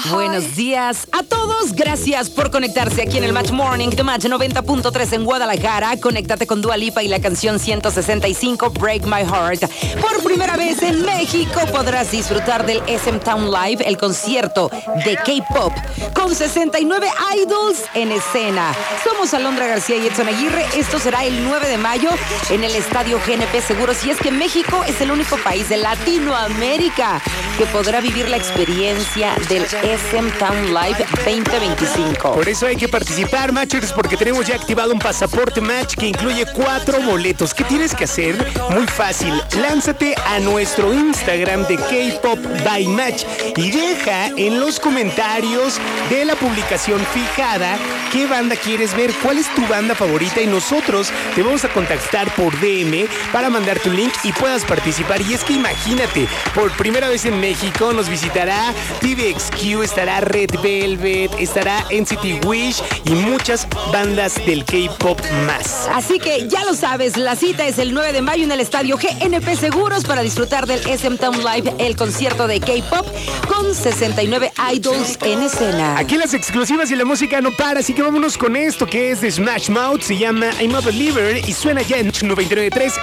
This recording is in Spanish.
Buenos días a todos. Gracias por conectarse aquí en el Match Morning de Match 90.3 en Guadalajara. Conéctate con Dua Lipa y la canción 165 Break My Heart. Por primera vez en México podrás disfrutar del SM Town Live, el concierto de K-pop con 69 idols en escena. Somos Alondra García y Edson Aguirre. Esto será el 9 de mayo en el Estadio GNP Seguros. Y es que México es el único país de Latinoamérica que podrá vivir la experiencia del SM Town Live 2025. Por eso hay que participar, Matchers, porque tenemos ya activado un pasaporte Match que incluye 4 boletos. ¿Qué tienes que hacer? Muy fácil. Lánzate a nuestro Instagram de K-Pop by Match y deja en los comentarios de la publicación fijada qué banda quieres ver, cuál es tu banda favorita, y nosotros te vamos a contactar por DM para mandar tu link y puedas participar. Y es que imagínate, por primera vez en México nos visitará TVXQ, estará Red Velvet, estará NCT Wish y muchas bandas del K-pop más. Así que ya lo sabes, la cita es el 9 de mayo en el Estadio GNP Seguros para disfrutar del SM Town Live, el concierto de K-pop con 69 idols en escena. Aquí las exclusivas y la música no para, así que vámonos con esto que es de Smash Mouth, se llama I'm a Believer y suena ya en 99.3